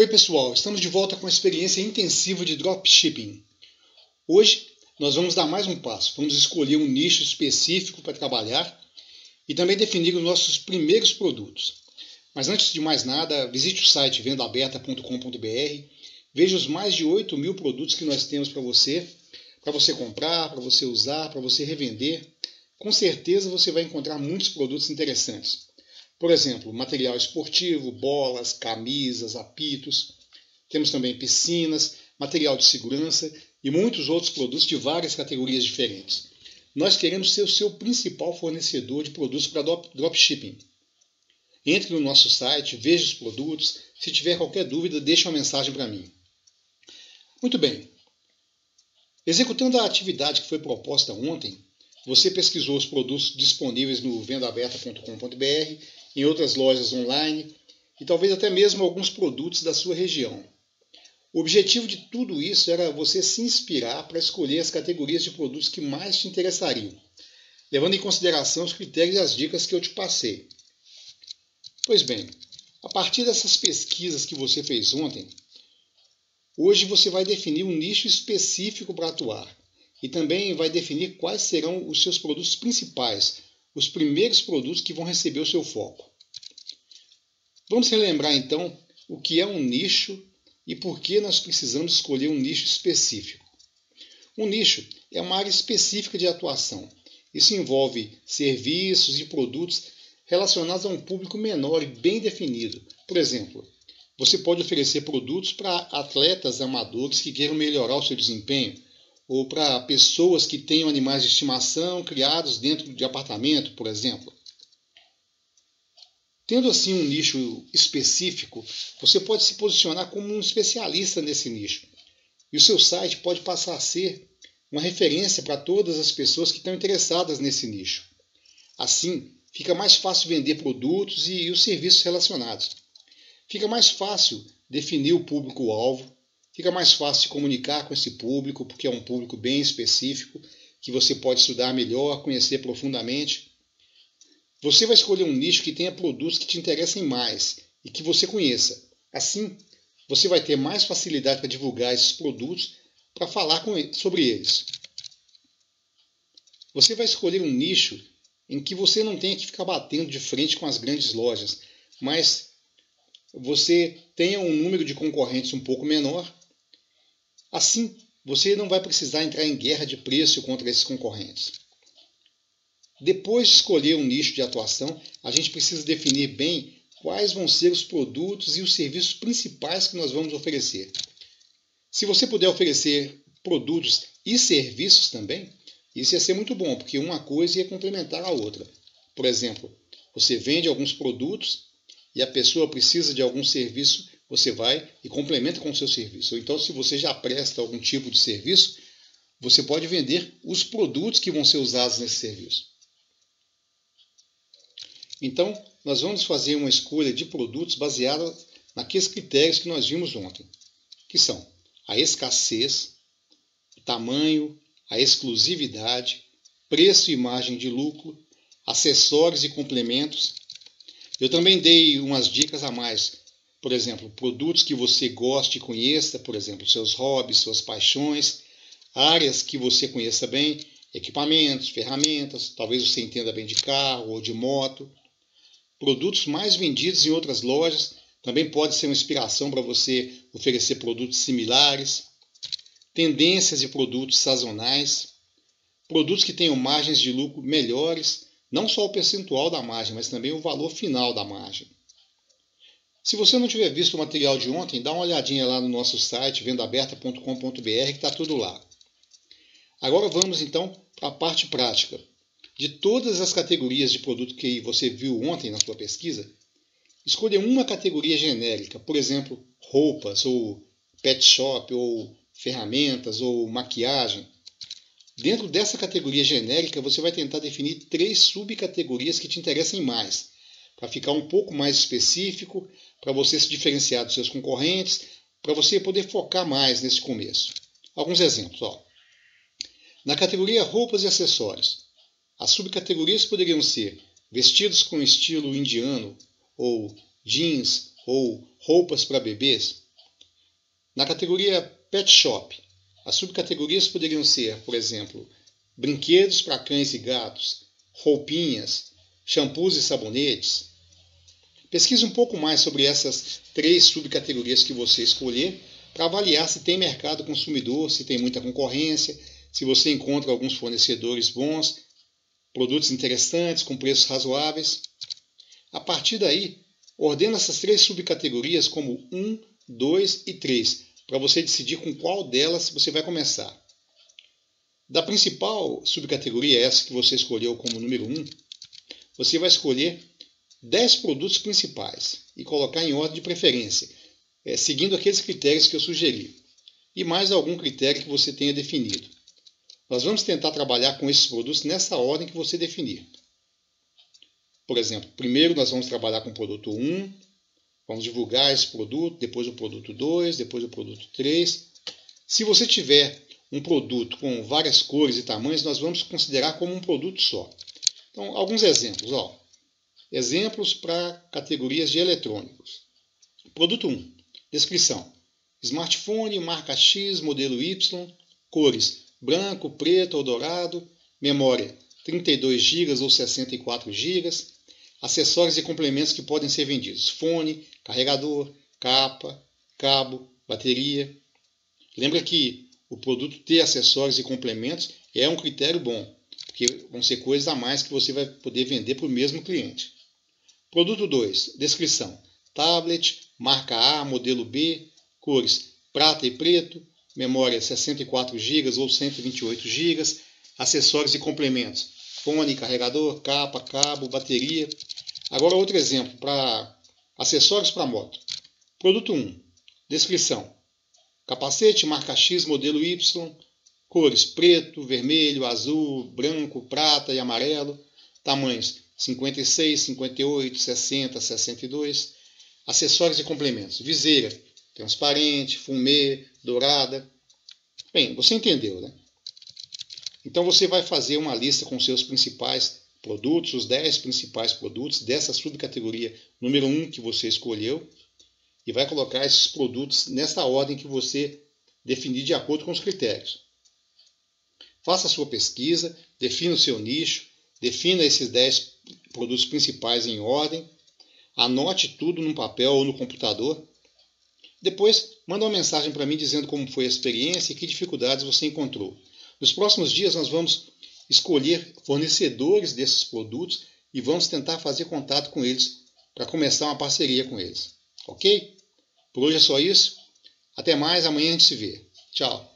Oi pessoal, estamos de volta com a experiência intensiva de Dropshipping. Hoje nós vamos dar mais um passo, vamos escolher um nicho específico para trabalhar e também definir os nossos primeiros produtos. Mas antes de mais nada, visite o site vendaberta.com.br, veja os mais de 8.000 produtos que nós temos para você comprar, para você usar, para você revender. Com certeza você vai encontrar muitos produtos interessantes. Por exemplo, material esportivo, bolas, camisas, apitos. Temos também piscinas, material de segurança e muitos outros produtos de várias categorias diferentes. Nós queremos ser o seu principal fornecedor de produtos para dropshipping. Entre no nosso site, veja os produtos. Se tiver qualquer dúvida, deixe uma mensagem para mim. Muito bem. Executando a atividade que foi proposta ontem, você pesquisou os produtos disponíveis no vendaberta.com.br, em outras lojas online e talvez até mesmo alguns produtos da sua região. O objetivo de tudo isso era você se inspirar para escolher as categorias de produtos que mais te interessariam, levando em consideração os critérios e as dicas que eu te passei. Pois bem, a partir dessas pesquisas que você fez ontem, hoje você vai definir um nicho específico para atuar e também vai definir quais serão os seus produtos principais, os primeiros produtos que vão receber o seu foco. Vamos relembrar então o que é um nicho e por que nós precisamos escolher um nicho específico. Um nicho é uma área específica de atuação. Isso envolve serviços e produtos relacionados a um público menor e bem definido. Por exemplo, você pode oferecer produtos para atletas amadores que queiram melhorar o seu desempenho, ou para pessoas que tenham animais de estimação criados dentro de apartamento, por exemplo. Tendo assim um nicho específico, você pode se posicionar como um especialista nesse nicho. E o seu site pode passar a ser uma referência para todas as pessoas que estão interessadas nesse nicho. Assim, fica mais fácil vender produtos e os serviços relacionados. Fica mais fácil definir o público-alvo. Fica mais fácil comunicar com esse público, porque é um público bem específico, que você pode estudar melhor, conhecer profundamente. Você vai escolher um nicho que tenha produtos que te interessem mais e que você conheça. Assim, você vai ter mais facilidade para divulgar esses produtos, para falar sobre eles. Você vai escolher um nicho em que você não tenha que ficar batendo de frente com as grandes lojas, mas você tenha um número de concorrentes um pouco menor. Assim, você não vai precisar entrar em guerra de preço contra esses concorrentes. Depois de escolher um nicho de atuação, a gente precisa definir bem quais vão ser os produtos e os serviços principais que nós vamos oferecer. Se você puder oferecer produtos e serviços também, isso ia ser muito bom, porque uma coisa ia complementar a outra. Por exemplo, você vende alguns produtos e a pessoa precisa de algum serviço, você vai e complementa com o seu serviço. Ou então, se você já presta algum tipo de serviço, você pode vender os produtos que vão ser usados nesse serviço. Então, nós vamos fazer uma escolha de produtos baseada naqueles critérios que nós vimos ontem, que são a escassez, o tamanho, a exclusividade, preço e margem de lucro, acessórios e complementos. Eu também dei umas dicas a mais. Por exemplo, produtos que você goste e conheça, por exemplo, seus hobbies, suas paixões, áreas que você conheça bem, equipamentos, ferramentas, talvez você entenda bem de carro ou de moto. Produtos mais vendidos em outras lojas também pode ser uma inspiração para você oferecer produtos similares. Tendências e produtos sazonais. Produtos que tenham margens de lucro melhores, não só o percentual da margem, mas também o valor final da margem. Se você não tiver visto o material de ontem, dá uma olhadinha lá no nosso site, vendaberta.com.br, que está tudo lá. Agora vamos então para a parte prática. De todas as categorias de produto que você viu ontem na sua pesquisa, escolha uma categoria genérica, por exemplo, roupas, ou pet shop, ou ferramentas, ou maquiagem. Dentro dessa categoria genérica, você vai tentar definir 3 subcategorias que te interessem mais, para ficar um pouco mais específico, para você se diferenciar dos seus concorrentes, para você poder focar mais nesse começo. Alguns exemplos. Na categoria roupas e acessórios, as subcategorias poderiam ser vestidos com estilo indiano, ou jeans, ou roupas para bebês. Na categoria Pet Shop, as subcategorias poderiam ser, por exemplo, brinquedos para cães e gatos, roupinhas, shampoos e sabonetes. Pesquise um pouco mais sobre essas 3 subcategorias que você escolher para avaliar se tem mercado consumidor, se tem muita concorrência, se você encontra alguns fornecedores bons, produtos interessantes, com preços razoáveis. A partir daí, ordena essas 3 subcategorias como 1, 2 e 3, para você decidir com qual delas você vai começar. Da principal subcategoria, essa que você escolheu como número 1, você vai escolher 10 produtos principais e colocar em ordem de preferência, seguindo aqueles critérios que eu sugeri, e mais algum critério que você tenha definido. Nós vamos tentar trabalhar com esses produtos nessa ordem que você definir. Por exemplo, primeiro nós vamos trabalhar com o produto 1, vamos divulgar esse produto, depois o produto 2, depois o produto 3. Se você tiver um produto com várias cores e tamanhos, nós vamos considerar como um produto só. Então, alguns exemplos. Exemplos para categorias de eletrônicos. Produto 1. Descrição. Smartphone, marca X, modelo Y, cores branco, preto ou dourado, memória 32 GB ou 64 GB, acessórios e complementos que podem ser vendidos, fone, carregador, capa, cabo, bateria. Lembra que o produto ter acessórios e complementos é um critério bom, porque vão ser coisas a mais que você vai poder vender para o mesmo cliente. Produto 2. Descrição. Tablet, marca A, modelo B, cores prata e preto, memória 64 GB ou 128 GB, acessórios e complementos, fone, carregador, capa, cabo, bateria. Agora outro exemplo, para acessórios para moto. Produto 1. Descrição. Capacete, marca X, modelo Y, cores preto, vermelho, azul, branco, prata e amarelo, tamanhos 56, 58, 60, 62, acessórios e complementos, viseira, transparente, fumê, dourada. Bem, você entendeu, né? Então você vai fazer uma lista com seus principais produtos, os 10 principais produtos dessa subcategoria número 1 que você escolheu, e vai colocar esses produtos nessa ordem que você definir de acordo com os critérios. Faça a sua pesquisa, defina o seu nicho, defina esses 10 produtos principais em ordem, anote tudo num papel ou no computador. Depois, manda uma mensagem para mim dizendo como foi a experiência e que dificuldades você encontrou. Nos próximos dias nós vamos escolher fornecedores desses produtos e vamos tentar fazer contato com eles para começar uma parceria com eles. Ok? Por hoje é só isso. Até mais, amanhã a gente se vê. Tchau.